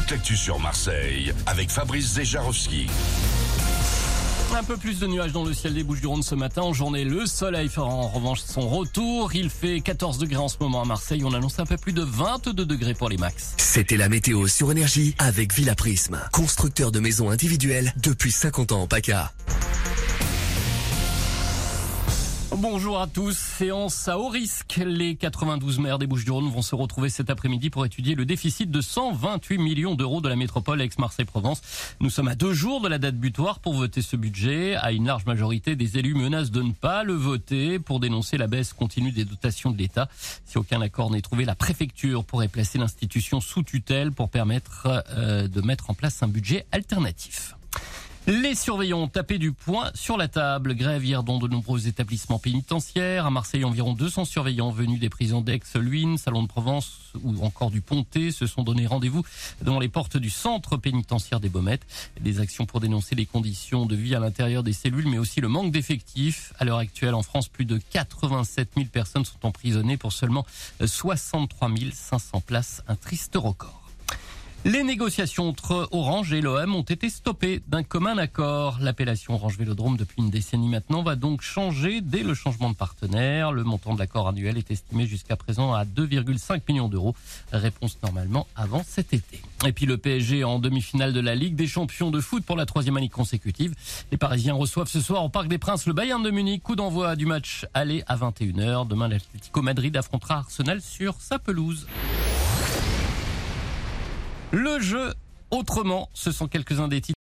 toute l'actu sur Marseille avec Fabrice Zejarowski. Un peu plus de nuages dans le ciel des Bouches-du-Rhône ce matin. En journée, le soleil fera en revanche son retour. Il fait 14 degrés en ce moment à Marseille. On annonce un peu plus de 22 degrés pour les max. C'était la météo sur Énergie avec Villa Prisme, constructeur de maisons individuelles depuis 50 ans en PACA. Bonjour à tous. Séance à haut risque. Les 92 maires des Bouches-du-Rhône vont se retrouver cet après-midi pour étudier le déficit de 128 millions d'euros de la métropole Aix-Marseille-Provence. Nous sommes à 2 jours de la date butoir pour voter ce budget. À une large majorité, des élus menacent de ne pas le voter pour dénoncer la baisse continue des dotations de l'État. Si aucun accord n'est trouvé, la préfecture pourrait placer l'institution sous tutelle pour permettre de mettre en place un budget alternatif. Les surveillants ont tapé du poing sur la table. Grève hier dans de nombreux établissements pénitentiaires. À Marseille, environ 200 surveillants venus des prisons d'Aix, Luynes, Salon de Provence ou encore du Pontet se sont donné rendez-vous devant les portes du centre pénitentiaire des Baumettes. Des actions pour dénoncer les conditions de vie à l'intérieur des cellules, mais aussi le manque d'effectifs. À l'heure actuelle, en France, plus de 87 000 personnes sont emprisonnées pour seulement 63 500 places. Un triste record. Les négociations entre Orange et l'OM ont été stoppées d'un commun accord. L'appellation Orange Vélodrome depuis une décennie maintenant va donc changer dès le changement de partenaire. Le montant de l'accord annuel est estimé jusqu'à présent à 2,5 millions d'euros. Réponse normalement avant cet été. Et puis le PSG en demi-finale de la Ligue des Champions de foot pour la 3e année consécutive. Les Parisiens reçoivent ce soir au Parc des Princes le Bayern de Munich. Coup d'envoi du match aller à 21h. Demain, l'Atlético Madrid affrontera Arsenal sur sa pelouse. Le jeu autrement, ce sont quelques-uns des titres.